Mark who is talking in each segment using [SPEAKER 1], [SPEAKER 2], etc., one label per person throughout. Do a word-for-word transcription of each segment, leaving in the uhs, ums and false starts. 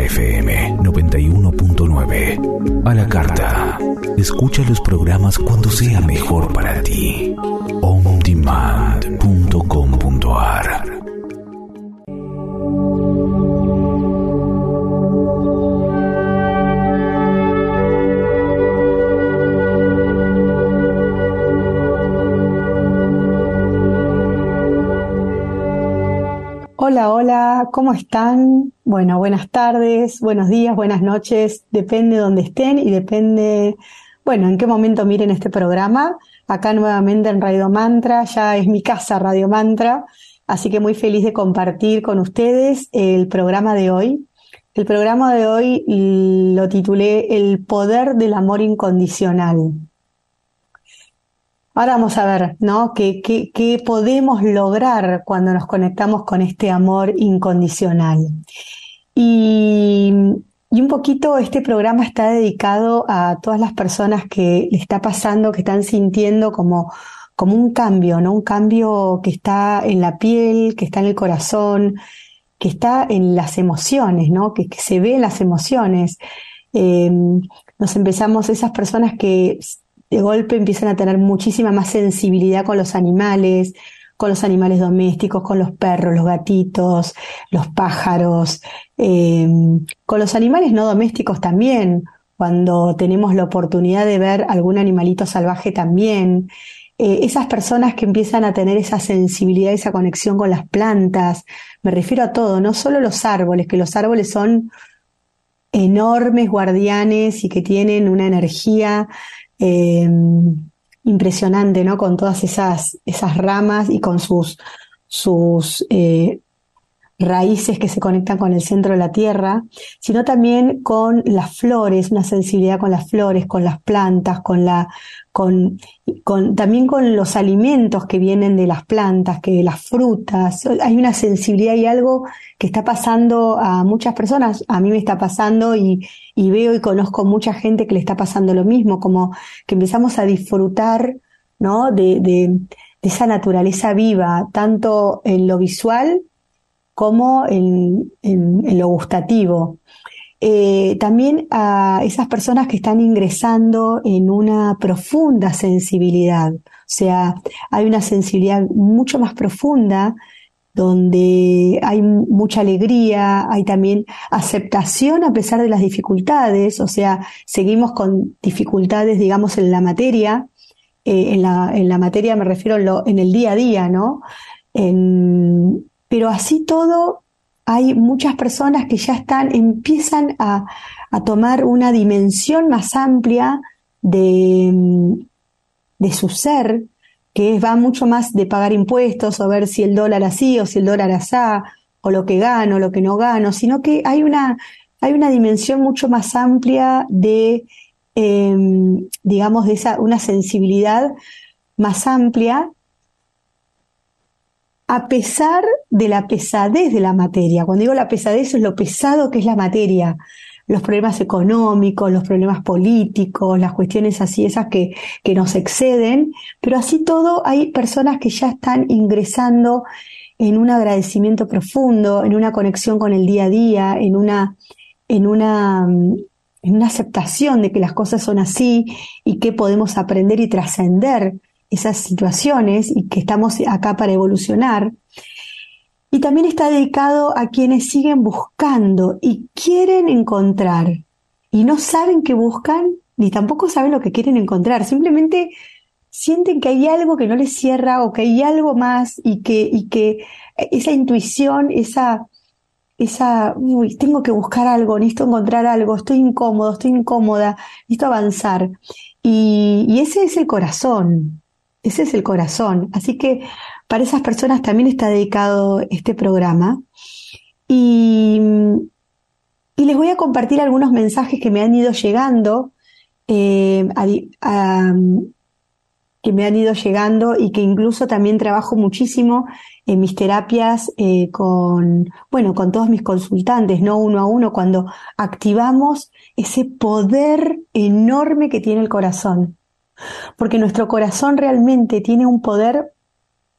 [SPEAKER 1] F M noventa y uno punto nueve. A la carta. Escucha los programas cuando sea mejor para ti. on demand punto com punto a r.
[SPEAKER 2] Hola, hola, ¿cómo están? Bueno, buenas tardes, buenos días, buenas noches, depende de dónde estén y depende, bueno, en qué momento miren este programa. Acá nuevamente en Radio Mantra, ya es mi casa Radio Mantra, así que muy feliz de compartir con ustedes el programa de hoy. El programa de hoy lo titulé El poder del amor incondicional. Ahora vamos a ver, ¿no? ¿Qué, qué, qué podemos lograr cuando nos conectamos con este amor incondicional? Y, y un poquito este programa está dedicado a todas las personas que le está pasando, que están sintiendo como, como un cambio, ¿no? Un cambio que está en la piel, que está en el corazón, que está en las emociones, ¿no? Que, que se ve en las emociones. Eh, nos empezamos, esas personas que de golpe empiezan a tener muchísima más sensibilidad con los animales, con los animales domésticos, con los perros, los gatitos, los pájaros, eh, con los animales no domésticos también, cuando tenemos la oportunidad de ver algún animalito salvaje también. Eh, esas personas que empiezan a tener esa sensibilidad, esa conexión con las plantas, me refiero a todo, no solo los árboles, que los árboles son enormes guardianes y que tienen una energía Eh, impresionante, ¿no? Con todas esas, esas ramas y con sus, sus eh, raíces que se conectan con el centro de la tierra, sino también con las flores, una sensibilidad con las flores, con las plantas, con la, con, con, también con los alimentos que vienen de las plantas, que de las frutas. Hay una sensibilidad y algo que está pasando a muchas personas, a mí me está pasando y, y veo y conozco mucha gente que le está pasando lo mismo, como que empezamos a disfrutar, ¿no? de, de, de esa naturaleza viva, tanto en lo visual como en, en, en lo gustativo. Eh, también a esas personas que están ingresando en una profunda sensibilidad, o sea, hay una sensibilidad mucho más profunda donde hay mucha alegría, hay también aceptación a pesar de las dificultades, o sea, seguimos con dificultades, digamos, en la materia, eh, en la, en la materia me refiero en, lo, en el día a día, ¿no? En, pero así todo, hay muchas personas que ya están, empiezan a, a tomar una dimensión más amplia de, de su ser, que va mucho más de pagar impuestos o ver si el dólar así o si el dólar asá, o lo que gano, lo que no gano, sino que hay una, hay una dimensión mucho más amplia de, eh, digamos, de esa, una sensibilidad más amplia, a pesar de la pesadez de la materia. Cuando digo la pesadez es lo pesado que es la materia, los problemas económicos, los problemas políticos, las cuestiones así, esas que, que nos exceden, pero así todo hay personas que ya están ingresando en un agradecimiento profundo, en una conexión con el día a día, en una, en una, en una aceptación de que las cosas son así y que podemos aprender y trascender esas situaciones y que estamos acá para evolucionar. Y también está dedicado a quienes siguen buscando y quieren encontrar y no saben qué buscan ni tampoco saben lo que quieren encontrar, simplemente sienten que hay algo que no les cierra o que hay algo más y que, y que esa intuición, esa, esa uy, tengo que buscar algo, necesito encontrar algo, estoy incómodo, estoy incómoda, necesito avanzar. Y, y ese es el corazón. Ese es el corazón. Así que para esas personas también está dedicado este programa. Y, y les voy a compartir algunos mensajes que me han ido llegando, eh, a, a, que me han ido llegando y que incluso también trabajo muchísimo en mis terapias eh, con, bueno, con todos mis consultantes, no uno a uno, cuando activamos ese poder enorme que tiene el corazón. Porque nuestro corazón realmente tiene un poder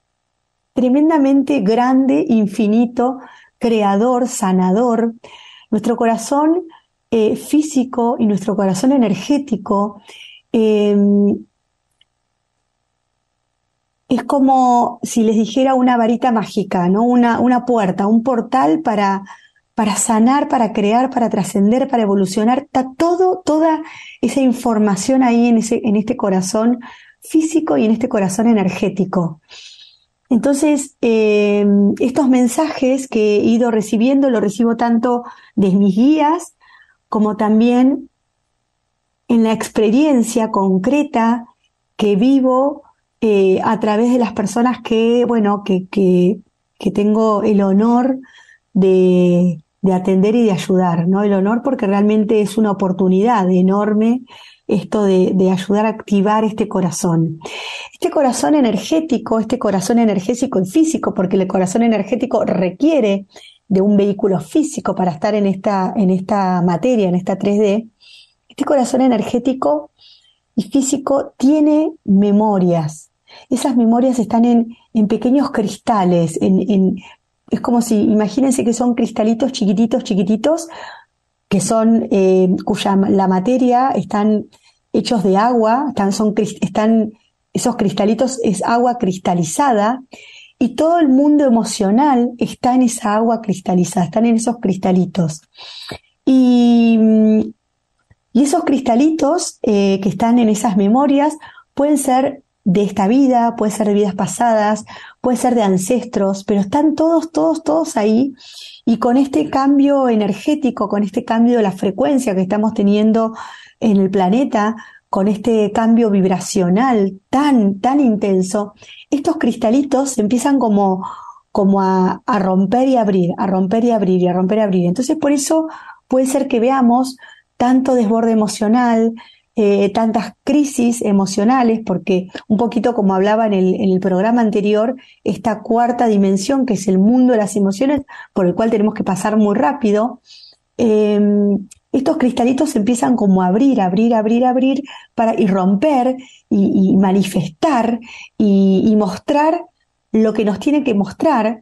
[SPEAKER 2] tremendamente grande, infinito, creador, sanador. Nuestro corazón eh, físico y nuestro corazón energético eh, es como si les dijera una varita mágica, ¿no? Una, una puerta, un portal para, para sanar, para crear, para trascender, para evolucionar. Está todo, toda esa información ahí en, ese, en este corazón físico y en este corazón energético. Entonces, eh, estos mensajes que he ido recibiendo, los recibo tanto de mis guías como también en la experiencia concreta que vivo eh, a través de las personas que, bueno, que, que, que tengo el honor de, de atender y de ayudar, ¿no? El honor porque realmente es una oportunidad enorme esto de, de ayudar a activar este corazón. Este corazón energético, este corazón energético y físico, porque el corazón energético requiere de un vehículo físico para estar en esta, en esta materia, en esta tres D. Este corazón energético y físico tiene memorias. Esas memorias están en, en pequeños cristales, en, en, es como si, imagínense que son cristalitos chiquititos, chiquititos, que son, eh, cuya la materia están hechos de agua, están, son, están, esos cristalitos es agua cristalizada, y todo el mundo emocional está en esa agua cristalizada, están en esos cristalitos. Y, y esos cristalitos eh, que están en esas memorias pueden ser de esta vida, puede ser de vidas pasadas, puede ser de ancestros, pero están todos, todos, todos ahí. Y con este cambio energético, con este cambio de la frecuencia que estamos teniendo en el planeta, con este cambio vibracional tan, tan intenso, estos cristalitos empiezan como, como a, a romper y abrir, a romper y abrir, y a romper y abrir. Entonces, por eso puede ser que veamos tanto desborde emocional, eh, tantas crisis emocionales, porque un poquito como hablaba en el, en el programa anterior, esta cuarta dimensión, que es el mundo de las emociones, por el cual tenemos que pasar muy rápido, eh, estos cristalitos empiezan como a abrir, abrir, abrir, abrir, para, y romper, y, y manifestar, y, y mostrar lo que nos tiene que mostrar,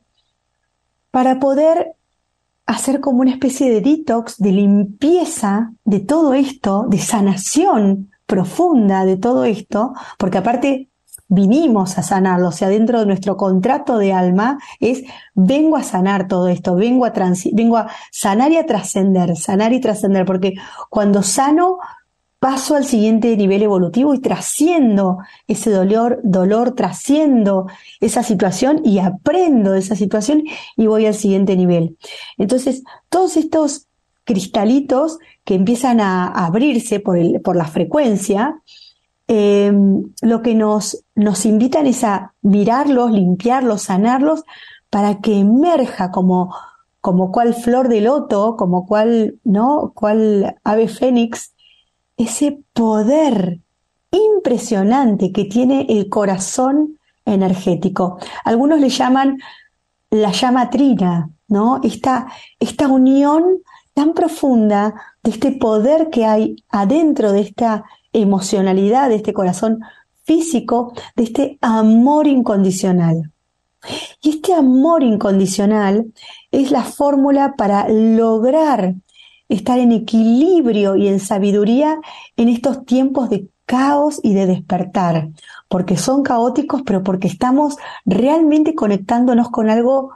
[SPEAKER 2] para poder hacer como una especie de detox, de limpieza de todo esto, de sanación profunda de todo esto, porque aparte vinimos a sanarlo, o sea, dentro de nuestro contrato de alma es, vengo a sanar todo esto, vengo a, transi- vengo a sanar y a trascender, sanar y trascender, porque cuando sano paso al siguiente nivel evolutivo y trasciendo ese dolor, dolor, trasciendo esa situación y aprendo de esa situación y voy al siguiente nivel. Entonces, todos estos cristalitos que empiezan a abrirse por, el, por la frecuencia, eh, lo que nos, nos invitan es a mirarlos, limpiarlos, sanarlos, para que emerja como, como cual flor de loto, como cual, ¿no? Cual ave fénix, ese poder impresionante que tiene el corazón energético. Algunos le llaman la llama trina, ¿no? Esta, esta unión tan profunda de este poder que hay adentro de esta emocionalidad, de este corazón físico, de este amor incondicional. Y este amor incondicional es la fórmula para lograr estar en equilibrio y en sabiduría en estos tiempos de caos y de despertar, porque son caóticos, pero porque estamos realmente conectándonos con algo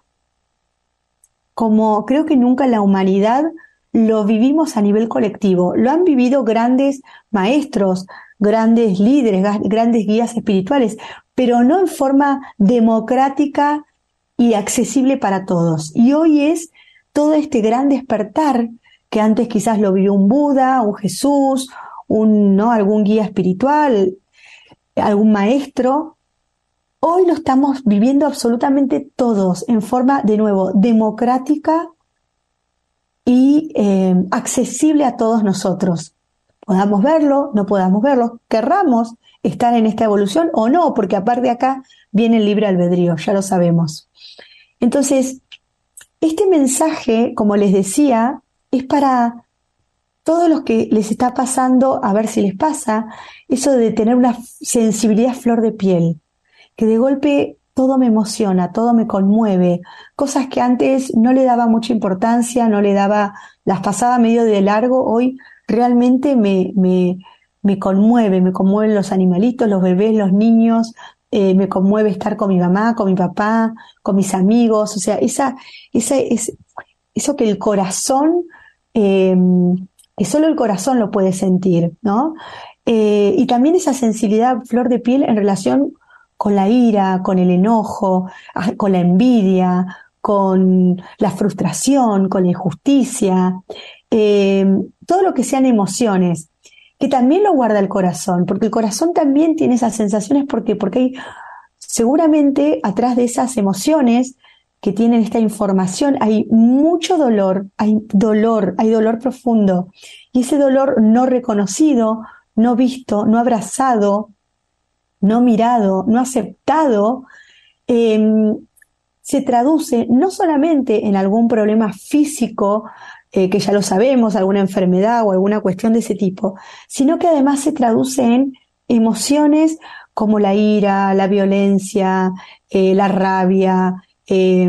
[SPEAKER 2] como creo que nunca en la humanidad lo vivimos a nivel colectivo. Lo han vivido grandes maestros, grandes líderes, grandes guías espirituales, pero no en forma democrática y accesible para todos. Y hoy es todo este gran despertar que antes quizás lo vivió un Buda, un Jesús, un, ¿no? algún guía espiritual, algún maestro. Hoy lo estamos viviendo absolutamente todos en forma, de nuevo, democrática y eh, accesible a todos nosotros. Podamos verlo, no podamos verlo, querramos estar en esta evolución o no, porque aparte de acá viene el libre albedrío, ya lo sabemos. Entonces, este mensaje, como les decía, es para todos los que les está pasando, a ver si les pasa, eso de tener una sensibilidad flor de piel, que de golpe todo me emociona, todo me conmueve, cosas que antes no le daba mucha importancia, no le daba, las pasaba medio de largo, hoy realmente me, me, me conmueve, me conmueven los animalitos, los bebés, los niños, eh, me conmueve estar con mi mamá, con mi papá, con mis amigos, o sea, esa, esa, es, eso que el corazón, eh, que solo el corazón lo puede sentir, ¿no? Eh, y también esa sensibilidad flor de piel en relación con la ira, con el enojo, con la envidia, con la frustración, con la injusticia, eh, todo lo que sean emociones, que también lo guarda el corazón, porque el corazón también tiene esas sensaciones, porque, porque hay seguramente atrás de esas emociones que tienen esta información hay mucho dolor, hay dolor, hay dolor profundo, y ese dolor no reconocido, no visto, no abrazado, no mirado, no aceptado, eh, se traduce no solamente en algún problema físico, eh, que ya lo sabemos, alguna enfermedad o alguna cuestión de ese tipo, sino que además se traduce en emociones como la ira, la violencia, eh, la rabia, eh,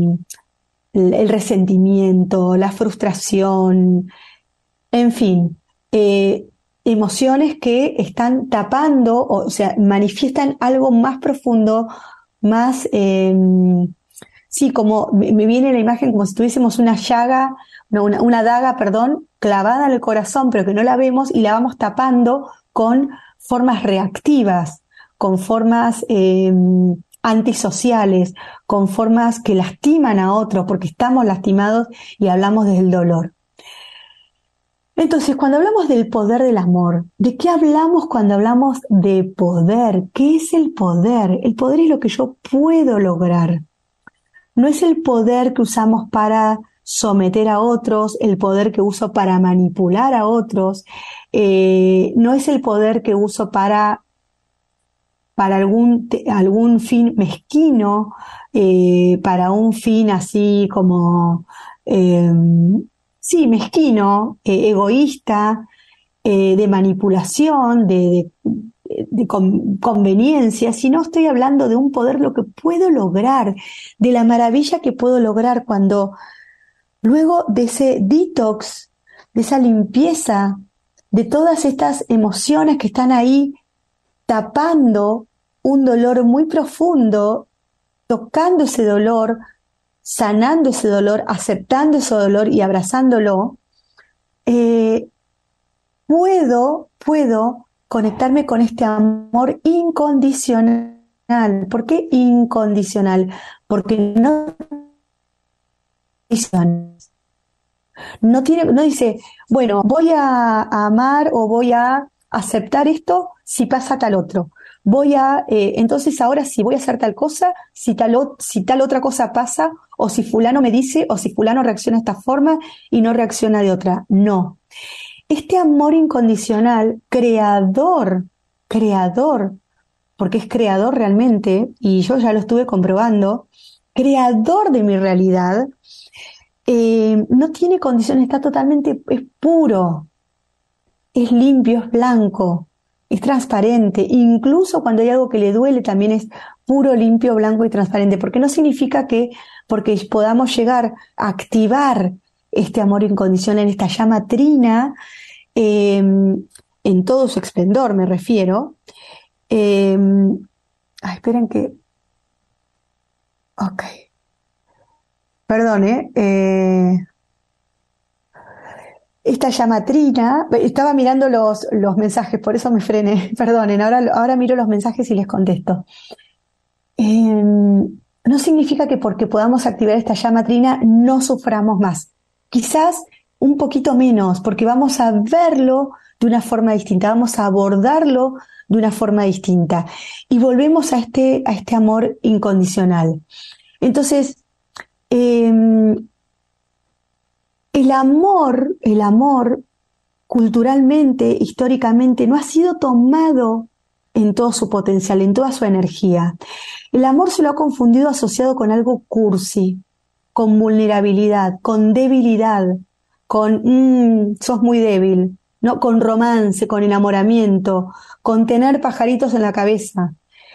[SPEAKER 2] el resentimiento, la frustración, en fin, eh, emociones que están tapando, o sea, manifiestan algo más profundo, más, eh, sí, como me viene la imagen como si tuviésemos una llaga, no, una, una daga, perdón, clavada en el corazón, pero que no la vemos y la vamos tapando con formas reactivas, con formas eh, antisociales, con formas que lastiman a otros, porque estamos lastimados y hablamos desde el dolor. Entonces, cuando hablamos del poder del amor, ¿de qué hablamos cuando hablamos de poder? ¿Qué es el poder? El poder es lo que yo puedo lograr. No es el poder que usamos para someter a otros, el poder que uso para manipular a otros, eh, no es el poder que uso para, para algún, algún fin mezquino, eh, para un fin así como... Eh, Sí, mezquino, eh, egoísta, eh, de manipulación, de, de, de con, conveniencia, si no estoy hablando de un poder, lo que puedo lograr, de la maravilla que puedo lograr cuando luego de ese detox, de esa limpieza, de todas estas emociones que están ahí tapando un dolor muy profundo, tocando ese dolor, sanando ese dolor, aceptando ese dolor y abrazándolo, eh, puedo, puedo conectarme con este amor incondicional. ¿Por qué incondicional? Porque no, no tiene, no dice, bueno, voy a, a amar o voy a aceptar esto si pasa tal otro. Voy a, eh, entonces ahora sí voy a hacer tal cosa, si tal, o, si tal otra cosa pasa, o si fulano me dice, o si fulano reacciona de esta forma y no reacciona de otra. No. Este amor incondicional, creador, creador, porque es creador realmente, y yo ya lo estuve comprobando, creador de mi realidad, eh, no tiene condiciones, está totalmente, es puro, es limpio, es blanco, es transparente, incluso cuando hay algo que le duele también es puro, limpio, blanco y transparente, porque no significa que porque podamos llegar a activar este amor incondicional, esta llama trina, eh, en todo su esplendor me refiero. Eh, ay, esperen que... Ok. Perdón, ¿eh? eh Esta llama trina, estaba mirando los, los mensajes, por eso me frené, perdonen, ahora, ahora miro los mensajes y les contesto. Eh, no significa que porque podamos activar esta llama trina no suframos más. Quizás un poquito menos, porque vamos a verlo de una forma distinta, vamos a abordarlo de una forma distinta. Y volvemos a este, a este amor incondicional. Entonces, eh, el amor, el amor, culturalmente, históricamente, no ha sido tomado en todo su potencial, en toda su energía. El amor se lo ha confundido asociado con algo cursi, con vulnerabilidad, con debilidad, con mmm, sos muy débil, ¿no? Con romance, con enamoramiento, con tener pajaritos en la cabeza.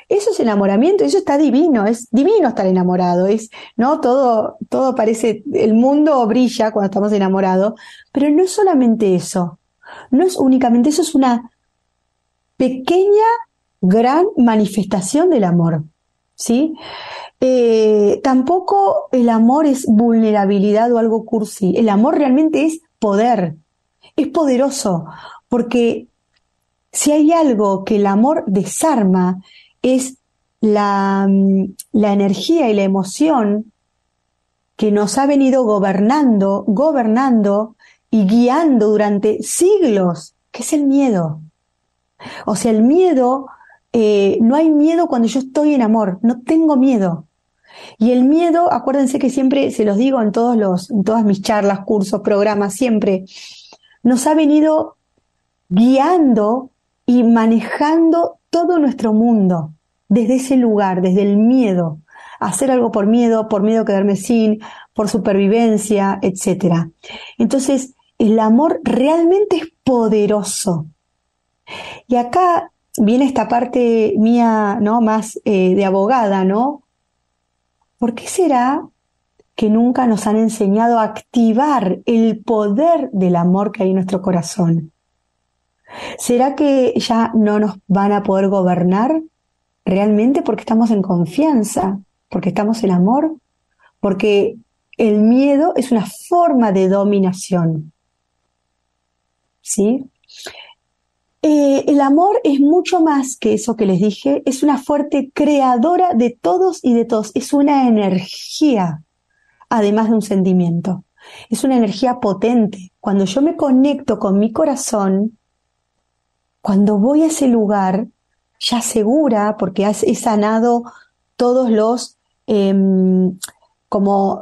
[SPEAKER 2] Eso es enamoramiento, eso está divino, es divino estar enamorado, es, ¿no? Todo, todo parece, el mundo brilla cuando estamos enamorados, pero no es solamente eso, no es únicamente eso, es una pequeña, gran manifestación del amor, ¿sí? Eh, tampoco el amor es vulnerabilidad o algo cursi, el amor realmente es poder, es poderoso, porque si hay algo que el amor desarma, es la, la energía y la emoción que nos ha venido gobernando, gobernando y guiando durante siglos, que es el miedo. O sea, el miedo, eh, no hay miedo cuando yo estoy en amor, no tengo miedo. Y el miedo, acuérdense que siempre se los digo en todos los, en todas mis charlas, cursos, programas, siempre, nos ha venido guiando y manejando todo nuestro mundo, desde ese lugar, desde el miedo, hacer algo por miedo, por miedo a quedarme sin, por supervivencia, etcétera. Entonces, el amor realmente es poderoso. Y acá viene esta parte mía, ¿no? Más eh, de abogada, ¿no? ¿Por qué será que nunca nos han enseñado a activar el poder del amor que hay en nuestro corazón? ¿Será que ya no nos van a poder gobernar realmente porque estamos en confianza, porque estamos en amor? Porque el miedo es una forma de dominación, ¿sí? Eh, el amor es mucho más que eso que les dije, es una fuerte creadora de todos y de todos, es una energía, además de un sentimiento, es una energía potente. Cuando yo me conecto con mi corazón, cuando voy a ese lugar, ya segura, porque he sanado todos los, eh, como,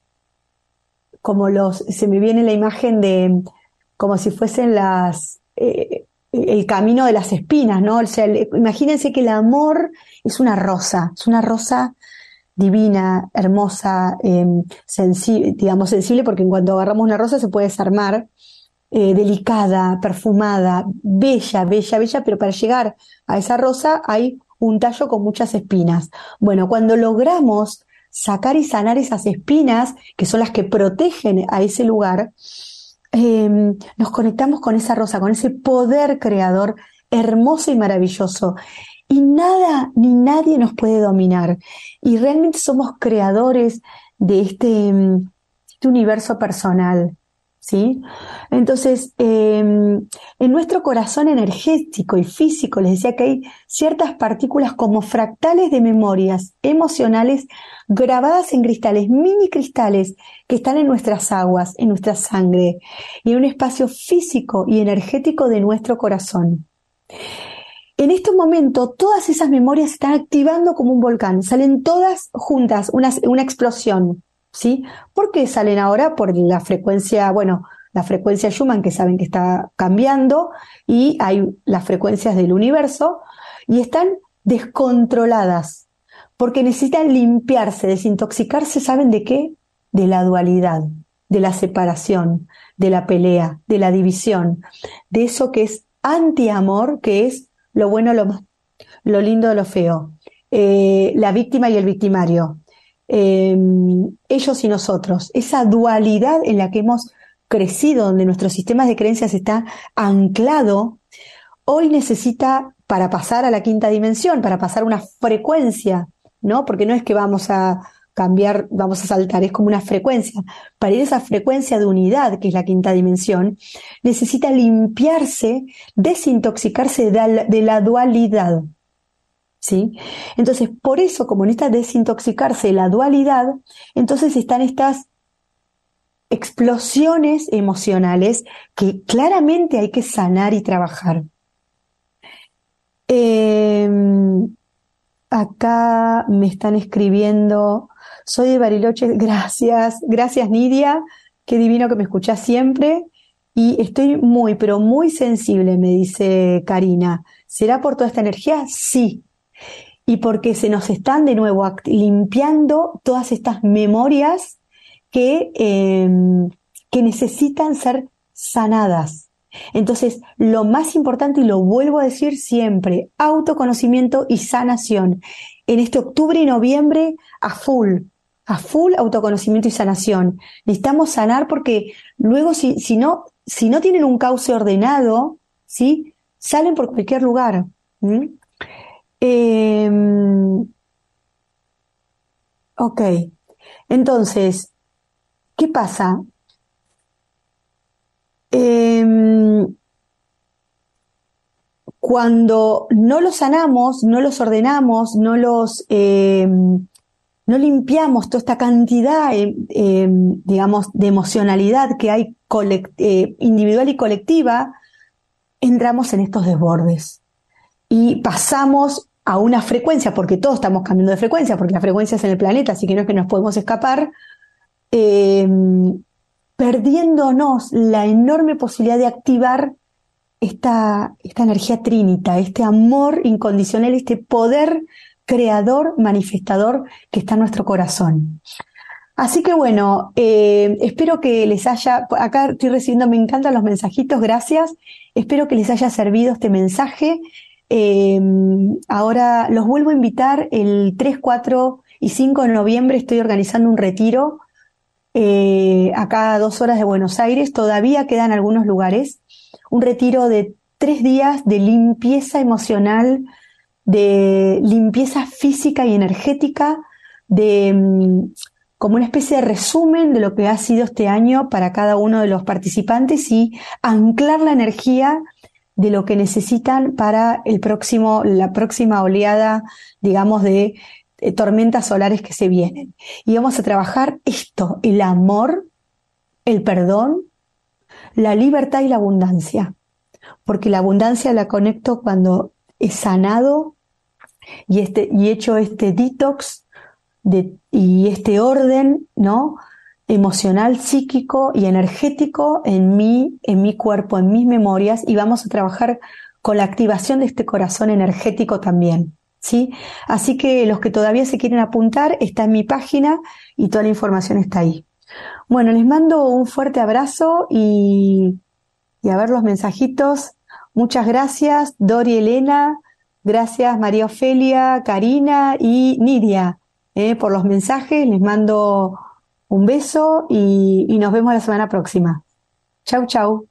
[SPEAKER 2] como los, se me viene la imagen de, como si fuesen las, eh, el camino de las espinas, ¿no? O sea, el, imagínense que el amor es una rosa, es una rosa divina, hermosa, eh, sensible, digamos sensible, porque en cuanto agarramos una rosa se puede desarmar, Eh, delicada, perfumada, bella, bella, bella, pero para llegar a esa rosa hay un tallo con muchas espinas. Bueno, cuando logramos sacar y sanar esas espinas, que son las que protegen a ese lugar, eh, nos conectamos con esa rosa, con ese poder creador hermoso y maravilloso. Y nada ni nadie nos puede dominar. Y realmente somos creadores de este, este universo personal, ¿sí? Entonces, eh, en nuestro corazón energético y físico, les decía que hay ciertas partículas como fractales de memorias emocionales grabadas en cristales, mini cristales que están en nuestras aguas, en nuestra sangre y en un espacio físico y energético de nuestro corazón. En este momento, todas esas memorias se están activando como un volcán, salen todas juntas, una, una explosión, ¿sí? ¿Por qué salen ahora? Por la frecuencia, bueno, la frecuencia Schumann, que saben que está cambiando, y hay las frecuencias del universo, y están descontroladas, porque necesitan limpiarse, desintoxicarse, ¿saben de qué? De la dualidad, de la separación, de la pelea, de la división, de eso que es anti-amor, que es lo bueno, lo, lo lindo, lo feo, eh, la víctima y el victimario, eh, ellos y nosotros, esa dualidad en la que hemos crecido, donde nuestro sistema de creencias está anclado, hoy necesita, para pasar a la quinta dimensión, para pasar una frecuencia, ¿no? Porque no es que vamos a cambiar, vamos a saltar, es como una frecuencia. Para ir a esa frecuencia de unidad, que es la quinta dimensión, necesita limpiarse, desintoxicarse de la, de la dualidad, ¿sí? Entonces, por eso, como necesita desintoxicarse de la dualidad, entonces están estas explosiones emocionales que claramente hay que sanar y trabajar. Eh, acá me están escribiendo, soy de Bariloche, gracias, gracias Nidia, qué divino que me escuchás siempre, y estoy muy, pero muy sensible, me dice Karina. ¿Será por toda esta energía? Sí, y porque se nos están de nuevo limpiando todas estas memorias que, eh, que necesitan ser sanadas. Entonces, lo más importante, y lo vuelvo a decir siempre, autoconocimiento y sanación. En este octubre y noviembre, a full, a full autoconocimiento y sanación. Necesitamos sanar porque luego, si, si no, si no tienen un cauce ordenado, ¿sí?, salen por cualquier lugar. ¿Mm? Eh, ok. Entonces, ¿qué pasa? Eh, cuando no los sanamos, no los ordenamos, no los eh, no limpiamos toda esta cantidad, eh, eh, digamos, de emocionalidad que hay colect- eh, individual y colectiva, entramos en estos desbordes y pasamos a una frecuencia, porque todos estamos cambiando de frecuencia, porque la frecuencia es en el planeta, así que no es que nos podemos escapar, eh, perdiéndonos la enorme posibilidad de activar esta, esta energía trínica, este amor incondicional, este poder creador, manifestador que está en nuestro corazón. Así que bueno, eh, espero que les haya, acá estoy recibiendo, me encantan los mensajitos, gracias, espero que les haya servido este mensaje. Eh, ahora los vuelvo a invitar el tres, cuatro y cinco de noviembre, estoy organizando un retiro eh, acá a dos horas de Buenos Aires, todavía quedan algunos lugares, un retiro de tres días de limpieza emocional, de limpieza física y energética, de como una especie de resumen de lo que ha sido este año para cada uno de los participantes y anclar la energía de lo que necesitan para el próximo, la próxima oleada, digamos, de, de tormentas solares que se vienen. Y vamos a trabajar esto, el amor, el perdón, la libertad y la abundancia. Porque la abundancia la conecto cuando he sanado y, este, y hecho este detox de, y este orden, ¿no?, emocional, psíquico y energético en mí, en mi cuerpo, en mis memorias, y vamos a trabajar con la activación de este corazón energético también, ¿sí? Así que los que todavía se quieren apuntar, está en mi página y toda la información está ahí. Bueno, les mando un fuerte abrazo y, y a ver los mensajitos. Muchas gracias, Dori Elena, gracias María Ofelia, Karina y Nidia, eh, por los mensajes. Les mando un beso y, y nos vemos la semana próxima. Chau, chau.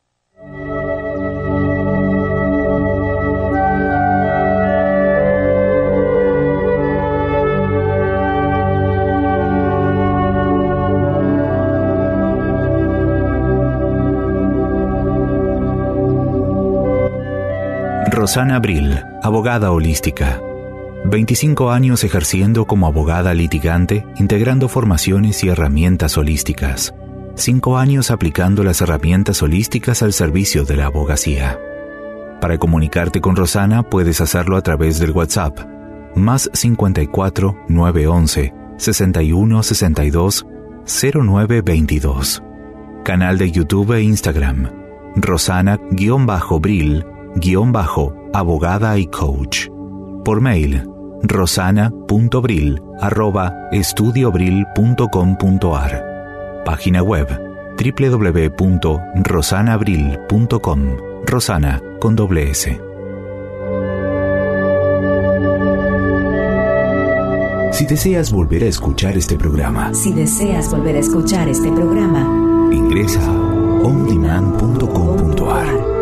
[SPEAKER 1] Rosana Abril, abogada holística. veinticinco años ejerciendo como abogada litigante, integrando formaciones y herramientas holísticas. cinco años aplicando las herramientas holísticas al servicio de la abogacía. Para comunicarte con Rosana puedes hacerlo a través del WhatsApp, más cincuenta y cuatro, nueve once, sesenta y uno, sesenta y dos, cero nueve veintidós. Canal de YouTube e Instagram, Rosana-Bril-Abogada y Coach. Por mail, rosana.bril arroba estudiobril punto com punto ar. Página web, doble u doble u doble u punto rosanabril punto com. Rosana con doble S. Si deseas volver a escuchar este programa,
[SPEAKER 3] Si deseas volver a escuchar este programa,
[SPEAKER 1] ingresa a on demand punto com punto ar.